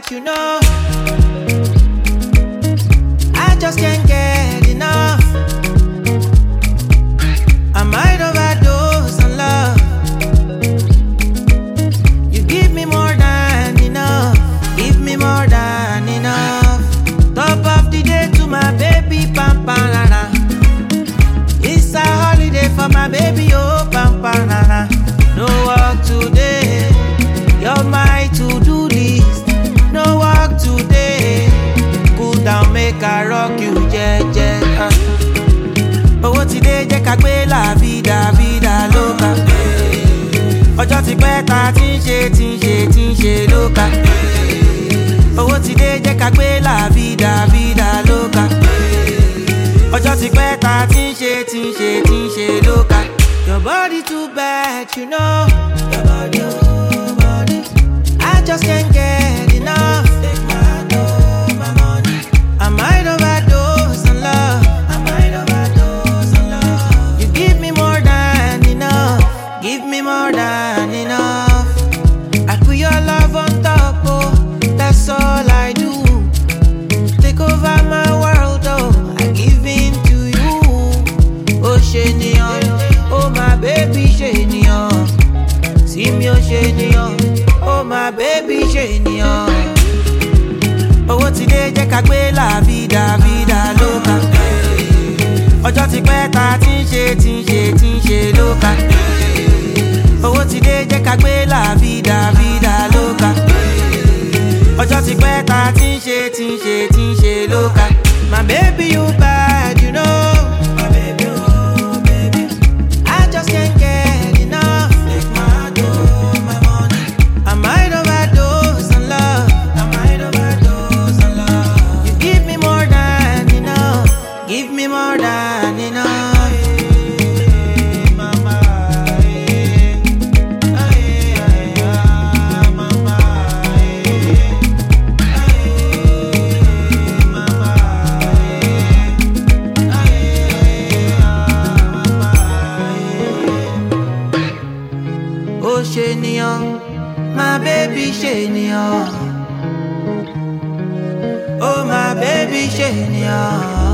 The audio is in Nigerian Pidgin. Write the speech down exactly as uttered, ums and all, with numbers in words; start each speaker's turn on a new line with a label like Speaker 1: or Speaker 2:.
Speaker 1: bad, you know. I just can't get enough. I might overdose on love. You give me more than enough. Give me more than enough. Top of the day to my baby, pam pam la la. It's a holiday for my baby, oh pam pam la la. No work today, you're my to-do list. No work today, cool down, make I rock you, yeah, yeah. Owó ti dé jẹ́ ká gbé la vida, vida loca. Ọjọ́ ti pẹ́ ta ti ń ṣe, ti ń ṣe, ti ń ṣe lóka. Owó ti dé jẹ́ ká gbé la vida, vida loca. Ọjọ́ ti pẹ́ ta ti ń ṣe, ti ń ṣe, ti ń ṣe lóka. Your body too bad, you know. Your body, oh body. I just can't get enough. Take my dough, my money. I might overdose on love. I might overdose on love. You give me more than enough. Give me more than enough. I put your love on top, oh. That's all I do. Take over my world, oh. I give in to you. Oh, Shenion. Oh, my baby, Shenion. See me, oh, Shenion. Oh, my baby, Shenion. Owó ti dé jẹ́ ká gbé la vida, vida loca. Ọjọ́ ti pẹ́ ta ti ń ṣe, ti ń ṣe, ti ń ṣe lóka. Owó ti dé jẹ́ ká gbé la vida, vida loca. Ọjọ́ ti pẹ́ ta ti ń ṣe, ti ń ṣe, ti ń ṣe lóka. My baby, you bad, you know. My baby, oh baby. I just can't get enough. Take my dough, my money. I might overdose on love. I might overdose on love. You give me more than enough. Give me more than enough. Oh, Shenion, my baby Shenion. Oh, my baby Shenion.